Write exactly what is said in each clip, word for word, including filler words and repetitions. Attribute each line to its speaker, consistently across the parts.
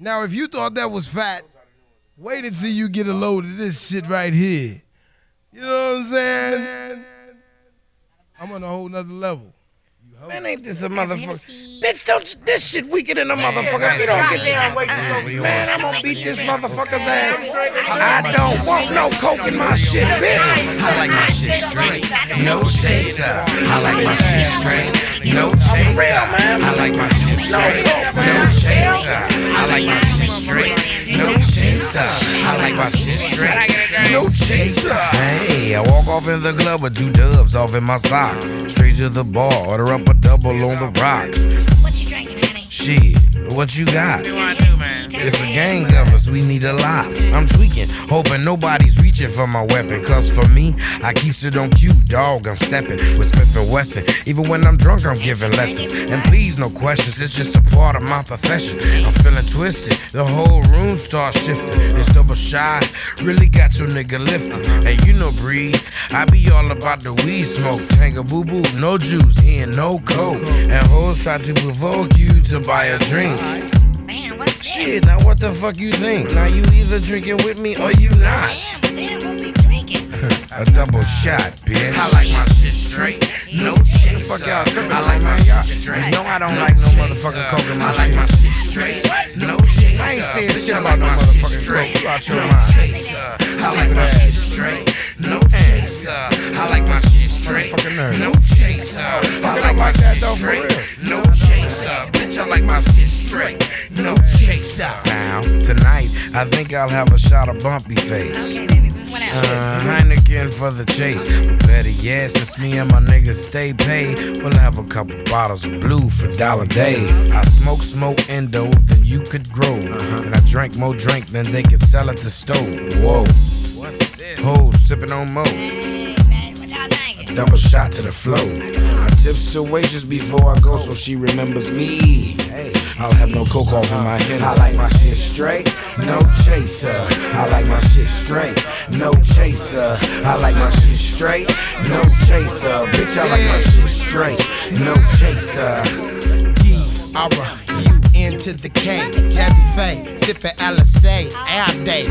Speaker 1: Now, if you thought that was fat, wait until you get a load of this shit right here. You know what I'm saying? I'm on a whole nother level.
Speaker 2: Man, ain't this a motherfucker? Bitch, don't you, this shit weaker than a motherfucker. If you don't get down, wait till man, I'm gonna beat this motherfucker's ass. I don't want no coke in my shit, bitch.
Speaker 3: I like my shit straight, no chaser. I like my shit straight, no chaser. I like my shit straight, no chaser. I like my shit straight, no chaser. I like my shit straight, no chaser.
Speaker 2: Hey, I walk off in the club with two dubs off in my sock. Straight to the bar, order up a double on the rocks.
Speaker 4: What you drinking, honey?
Speaker 2: Shit, what you got?
Speaker 3: What do I do, man?
Speaker 2: It's a gang of us, we need a lot. I'm tweaking, hoping nobody's reaching for my weapon. Cause for me, I keeps it on cue, dog. I'm stepping with Smith and Wesson. Even when I'm drunk, I'm giving lessons. And please, no questions, it's just a part of my profession. I'm feeling twisted, the whole room starts shifting. It's double shy, really got your nigga lifted. And you know, breed, I be all about the weed smoke. Tanga boo boo, no juice, he ain't no coke. And hoes try to provoke you to buy a drink.
Speaker 4: Man, what's this?
Speaker 2: Shit, now what the fuck you think? Now you either drinking with me or you not.
Speaker 4: Damn, damn, what we drinking?
Speaker 2: A double shot, bitch.
Speaker 3: I like my shit straight, no chaser.
Speaker 2: Fuck y'all tripping.
Speaker 3: I like my shit straight.
Speaker 2: No, I don't like no motherfucking coke in my
Speaker 3: I like
Speaker 2: shit.
Speaker 3: my shit straight, no chaser.
Speaker 2: I ain't saying
Speaker 3: Bitch,
Speaker 2: shit
Speaker 3: I
Speaker 2: about
Speaker 3: like
Speaker 2: no
Speaker 3: my shit
Speaker 2: motherfucking
Speaker 3: straight,
Speaker 2: coke. You out your
Speaker 3: no
Speaker 2: mind.
Speaker 3: chaser. I like my shit straight, no chaser. I like my shit straight,
Speaker 2: Fucking nerd.
Speaker 3: no chaser. I like my shit straight, no chaser. Bitch, I like my shit straight, no chaser.
Speaker 2: Now, tonight, I think I'll have a shot of bumpy face.
Speaker 4: Okay, baby, what else?
Speaker 2: Uh, Heineken for the chase. But better yet, since me and my niggas stay paid, we'll have a couple bottles of blue for dollar day. I smoke, smoke endo than you could grow. And I drank more drink than they could sell at the store. Whoa.
Speaker 3: What's this?
Speaker 2: Hoes sipping on mo.
Speaker 4: Hey, man, what y'all drinking?
Speaker 2: Double shot to the flow. I tips the waitress before I go so she remembers me. Hey, I'll have no coke off in my head. I like my shit straight, no chaser. I like my shit straight, no chaser. I like my shit straight, no chaser. Bitch, I like my shit straight, no chaser.
Speaker 1: D, Aura, U, N to the K. Jazzy Faye, sippin' Alizé, all day.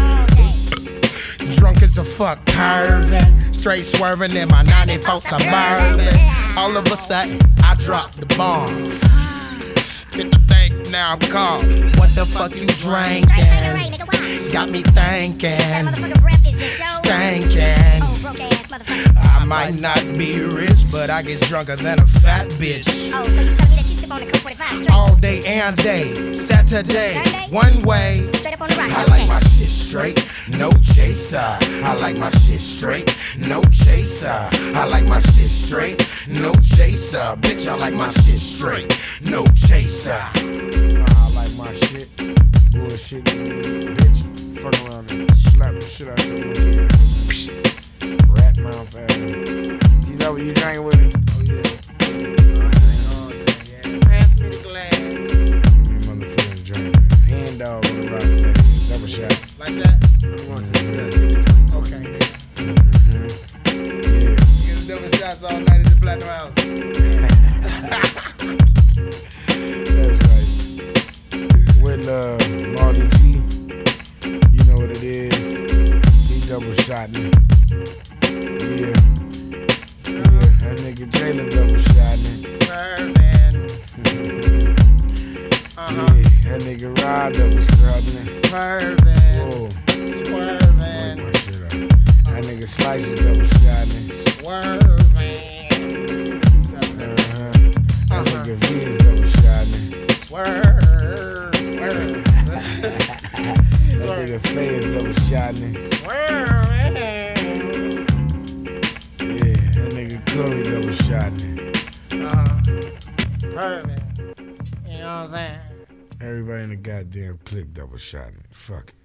Speaker 1: Drunk as a fuck, curvin'. Straight swerving in my ninety-four Suburban. All of a sudden, I drop the bomb. Hit the bank, now I'm called. What the fuck you drinking? It's got me thinking,
Speaker 4: Motherfucking breath is just so
Speaker 1: stinking.
Speaker 4: Oh, broke ass motherfucker.
Speaker 1: I might not be rich, but I get drunker than a fat bitch.
Speaker 4: Oh, so you tell me that you sip on the Coke forty-five straight?
Speaker 1: All day and day, Saturday, one way.
Speaker 4: Straight up on the rocks,
Speaker 1: I
Speaker 4: no
Speaker 1: like my
Speaker 4: chase.
Speaker 1: shit straight, no chaser. I like my shit straight, no chaser. I like my shit straight, no chaser. Bitch, I like my shit straight, no chaser. Nah, I like my shit. Bullshit, bitch. Fuck around and slap the shit out your little kid. Rat mouth ass. See that what you drinking with me? Oh yeah. Oh yeah. Pass me the glass. Give me a motherfucking drink. Hand dog on the rock. Double shot. Like that? I want to do that. Okay. Mm-hmm. Yeah. You get double shots all night at the Platinum House. That's right. With uh, Marty G, you know what it is. He double shot me. Yeah. Yeah, that nigga Jalen double shot me. Swervin'. Uh-huh. Yeah, that nigga Rod double shot me. Swervin'. Whoa. Swervin'. Work my shit out. That nigga Slices double shot me. Swervin'. Uh-huh. That nigga Viz double shot me. Swerve. Swerve. That nigga Fayez double shot me. Swervin'. Yeah, that nigga Chloe double shot me. Uh-huh. Perfect. You know what I'm saying? Everybody in the goddamn clique double shot me. Fuck it.